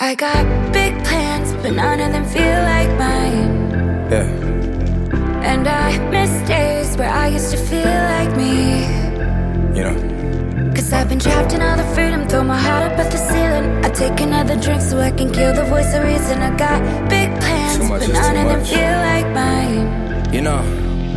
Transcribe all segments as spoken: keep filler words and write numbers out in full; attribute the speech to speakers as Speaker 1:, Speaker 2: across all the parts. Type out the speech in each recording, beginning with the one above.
Speaker 1: I got big plans, but none of them feel like mine.
Speaker 2: Yeah.
Speaker 1: And I miss days where I used to feel like me.
Speaker 2: You know.
Speaker 1: Cause I've been trapped in all the freedom, throw my heart up at the ceiling. I take another drink so I can kill the voice of reason. I got big plans,
Speaker 2: Too much
Speaker 1: but
Speaker 2: is
Speaker 1: none
Speaker 2: too
Speaker 1: of them
Speaker 2: much.
Speaker 1: feel like mine.
Speaker 2: You know,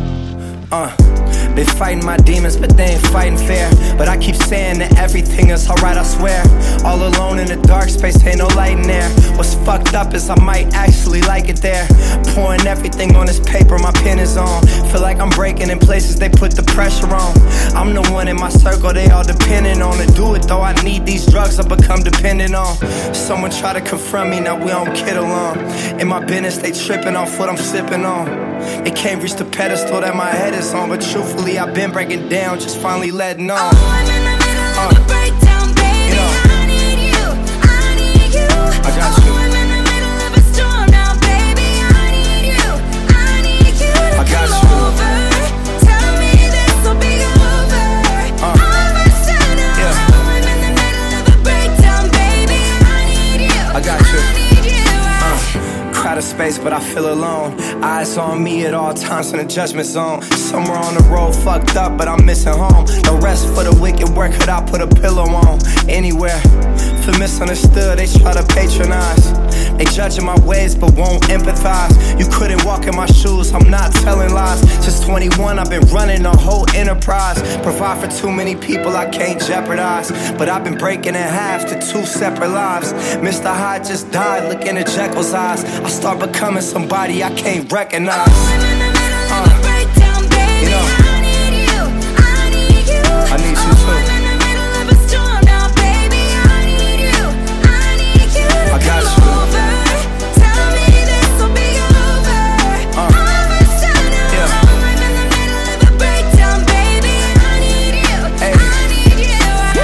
Speaker 2: uh, been fighting my demons, but they ain't fighting fair. But I keep saying that everything is alright, I swear. All alone in the dark space, ain't no light in there. What's fucked up is I might actually like it there. Pouring everything on this paper, my pen is on. Feel like I'm breaking in places they put the pressure on. I'm the one in my circle, they all depending on. To do it though, I need these drugs I become dependent on. Someone try to confront me, now we don't get along. In my business, they tripping off what I'm sipping on. They can't reach the pedestal that my head is on. But truthfully, I've been breaking down, just finally letting on.
Speaker 1: Oh, I'm in the middle of a breakdown, baby.
Speaker 2: You know.
Speaker 1: I need you, I need you.
Speaker 2: I got
Speaker 1: oh,
Speaker 2: you.
Speaker 1: I'm in the middle of a storm now, baby. I need you, I need you to
Speaker 2: I got
Speaker 1: come
Speaker 2: you.
Speaker 1: over. Tell me this'll be over.
Speaker 2: Uh,
Speaker 1: All of a sudden,
Speaker 2: yeah.
Speaker 1: oh, I'm in the middle of a breakdown, baby. I need you,
Speaker 2: I got you.
Speaker 1: I need you.
Speaker 2: Uh, crowded space, but I feel alone. Eyes on me at all times in the judgment zone. Somewhere on the road, fucked up, but I'm missing home. No rest for the wicked, where could I put a pillow on? Anywhere. Feel misunderstood, they try to patronize. They judging my ways, but won't empathize. You couldn't walk in my shoes, I'm not telling lies. Since twenty-one, I've been running the whole enterprise. Provide for too many people I can't jeopardize. But I've been breaking in half to two separate lives. Mister Hyde just died, looking at Jekyll's eyes. I start becoming somebody I can't recognize.
Speaker 1: I'm in the middle of a breakdown, baby.
Speaker 2: You know.
Speaker 1: I need you, I need you.
Speaker 2: I need you
Speaker 1: oh,
Speaker 2: too.
Speaker 1: I'm in the middle of a storm now, baby. I need you, I need you to
Speaker 2: I got
Speaker 1: come
Speaker 2: you.
Speaker 1: over. Tell me this'll be over.
Speaker 2: Uh,
Speaker 1: All of a sudden,
Speaker 2: yeah.
Speaker 1: oh, I'm in the middle of a breakdown, baby. I need you,
Speaker 2: Hey.
Speaker 1: I need you.
Speaker 2: Uh,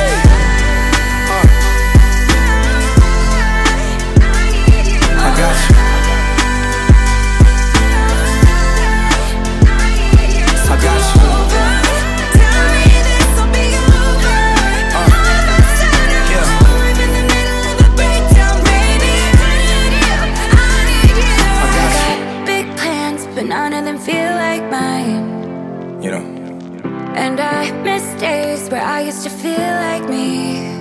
Speaker 1: I need you.
Speaker 2: I got you. I got you.
Speaker 1: Tell me this'll be over. All of a sudden,
Speaker 2: Yeah.
Speaker 1: I'm in the middle of a breakdown, baby. I need you, I need you.
Speaker 2: I got
Speaker 1: I got big plans, but none of them feel like mine.
Speaker 2: You know.
Speaker 1: And I miss days where I used to feel like me.